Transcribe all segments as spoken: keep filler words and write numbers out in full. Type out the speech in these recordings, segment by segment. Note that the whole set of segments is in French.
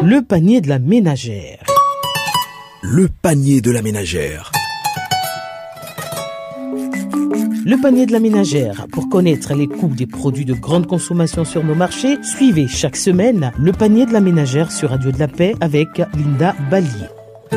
Le panier de la ménagère. Le panier de la ménagère. Le panier de la ménagère. Pour connaître les coûts des produits de grande consommation sur nos marchés, suivez chaque semaine le panier de la ménagère sur Radio de la Paix avec Linda Ballier.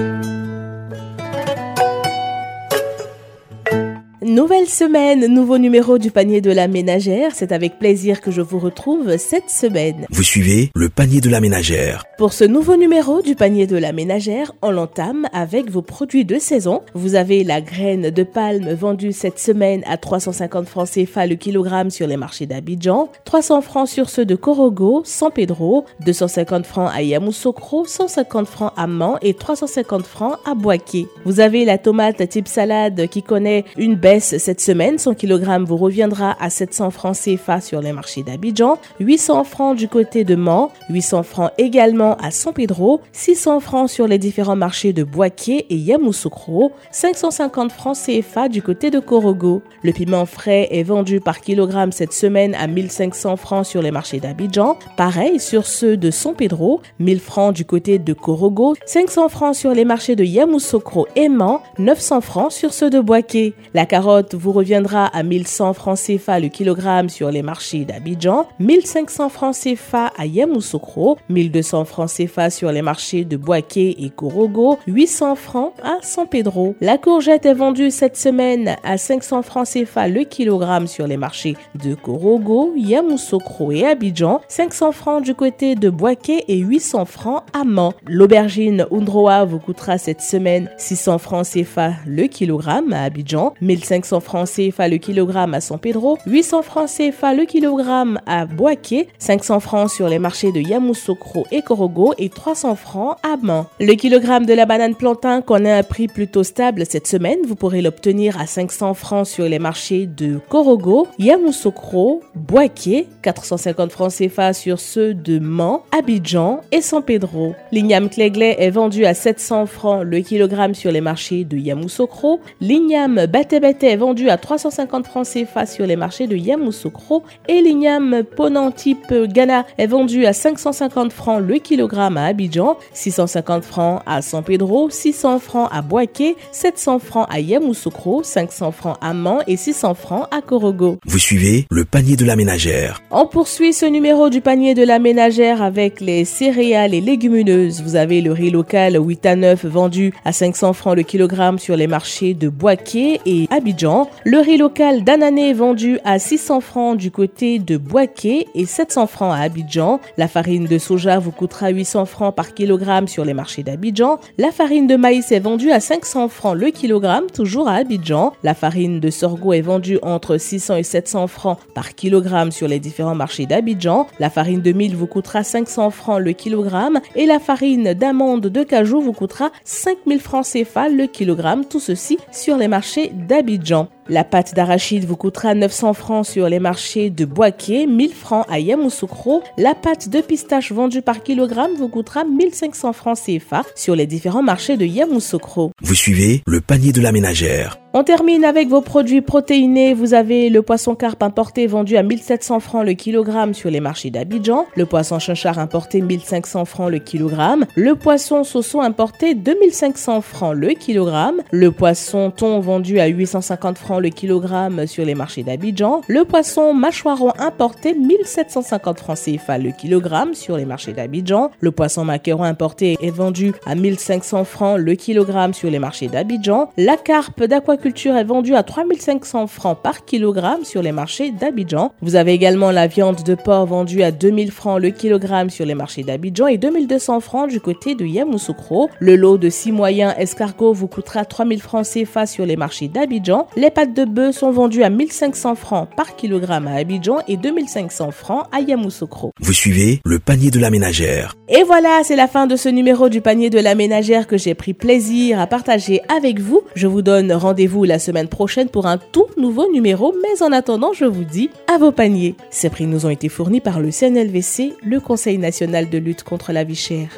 Nouvelle semaine, nouveau numéro du panier de la ménagère. C'est avec plaisir que je vous retrouve cette semaine. Vous suivez le panier de la ménagère. Pour ce nouveau numéro du panier de la ménagère, on l'entame avec vos produits de saison. Vous avez la graine de palme vendue cette semaine à trois cent cinquante francs C F A le kilogramme sur les marchés d'Abidjan, trois cents francs sur ceux de Korogo, San Pedro, deux cent cinquante francs à Yamoussoukro, cent cinquante francs à Man et trois cent cinquante francs à Boaké. Vous avez la tomate type salade qui connaît une baisse cette semaine. Son kilogramme vous reviendra à sept cents francs C F A sur les marchés d'Abidjan, huit cents francs du côté de Man, huit cents francs également à San Pedro, six cents francs sur les différents marchés de Boaké et Yamoussoukro, cinq cent cinquante francs C F A du côté de Korogo. Le piment frais est vendu par kilogramme cette semaine à mille cinq cents francs sur les marchés d'Abidjan, pareil sur ceux de San Pedro, mille francs du côté de Korogo, cinq cents francs sur les marchés de Yamoussoukro et Man, neuf cents francs sur ceux de Boaké. La carotte vous reviendra à mille cent francs C F A le kilogramme sur les marchés d'Abidjan, mille cinq cents francs C F A à Yamoussoukro, mille deux cents francs C F A sur les marchés de Boaké et Korogo, huit cents francs à San Pedro. La courgette est vendue cette semaine à cinq cents francs C F A le kilogramme sur les marchés de Korogo, Yamoussoukro et Abidjan, cinq cents francs du côté de Boaké et huit cents francs à Man. L'aubergine Undroa vous coûtera cette semaine six cents francs C F A le kilogramme à Abidjan, mille cinq cents francs C F A le kilogramme à San Pedro, huit cents francs C F A le kilogramme à Boaké, cinq cents francs sur les marchés de Yamoussoukro et Korogo et trois cents francs à Man. Le kilogramme de la banane plantain connaît un prix plutôt stable cette semaine. Vous pourrez l'obtenir à cinq cents francs sur les marchés de Korogo, Yamoussoukro, Boaké, quatre cent cinquante francs C F A sur ceux de Man, Abidjan et San Pedro. L'igname Cléglé est vendu à sept cents francs le kilogramme sur les marchés de Yamoussoukro. L'igname Baté-Baté est vendu à trois cent cinquante francs C F A sur les marchés de Yamoussoukro et l'igname Ponant type Ghana est vendu à cinq cent cinquante francs le kilogramme à Abidjan, six cent cinquante francs à San Pedro, six cents francs à Boaké, sept cents francs à Yamoussoukro, cinq cents francs à Man et six cents francs à Korogo. Vous suivez le panier de la ménagère. On poursuit ce numéro du panier de la ménagère avec les céréales et légumineuses. Vous avez le riz local huit à neuf vendu à cinq cents francs le kilogramme sur les marchés de Boaké et Abidjan. Le riz local d'Anané vendu à six cents francs du côté de Boaké et sept cents francs à Abidjan. La farine de soja vous coûtera huit cents francs par kilogramme sur les marchés d'Abidjan. La farine de maïs est vendue à cinq cents francs le kilogramme, toujours à Abidjan. La farine de sorgho est vendue entre six cents et sept cents francs par kilogramme sur les différents marchés d'Abidjan. La farine de mil vous coûtera cinq cents francs le kilogramme et la farine d'amande de cajou vous coûtera cinq mille francs C F A le kilogramme, tout ceci sur les marchés d'Abidjan. La pâte d'arachide vous coûtera neuf cents francs sur les marchés de Boaké, mille francs à Yamoussoukro. La pâte de pistache vendue par kilogramme vous coûtera mille cinq cents francs C F A sur les différents marchés de Yamoussoukro. Vous suivez le panier de la ménagère. On termine avec vos produits protéinés. Vous avez le poisson carpe importé vendu à mille sept cents francs le kilogramme sur les marchés d'Abidjan. Le poisson chinchard importé mille cinq cents francs le kilogramme. Le poisson sauson importé deux mille cinq cents francs le kilogramme. Le poisson thon vendu à huit cent cinquante francs le kilogramme sur les marchés d'Abidjan. Le poisson mâchoiron importé mille sept cent cinquante francs C F A le kilogramme sur les marchés d'Abidjan. Le poisson maquereau importé est vendu à mille cinq cents francs le kilogramme sur les marchés d'Abidjan. La carpe d'aquaculture est vendue à trois mille cinq cents francs par kilogramme sur les marchés d'Abidjan. Vous avez également la viande de porc vendue à deux mille francs le kilogramme sur les marchés d'Abidjan et deux mille deux cents francs du côté de Yamoussoukro. Le lot de six moyens escargots vous coûtera trois mille francs C F A sur les marchés d'Abidjan. Les pâtes de bœuf sont vendues à mille cinq cents francs par kilogramme à Abidjan et deux mille cinq cents francs à Yamoussoukro. Vous suivez le panier de la ménagère. Et voilà, c'est la fin de ce numéro du panier de la ménagère que j'ai pris plaisir à partager avec vous. Je vous donne rendez-vous la semaine prochaine pour un tout nouveau numéro, mais en attendant, je vous dis à vos paniers. Ces prix nous ont été fournis par le C N L V C, le Conseil national de lutte contre la vie chère.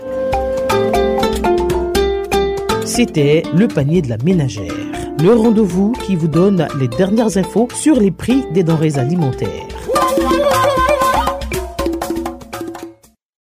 C'était le panier de la ménagère, le rendez-vous qui vous donne les dernières infos sur les prix des denrées alimentaires.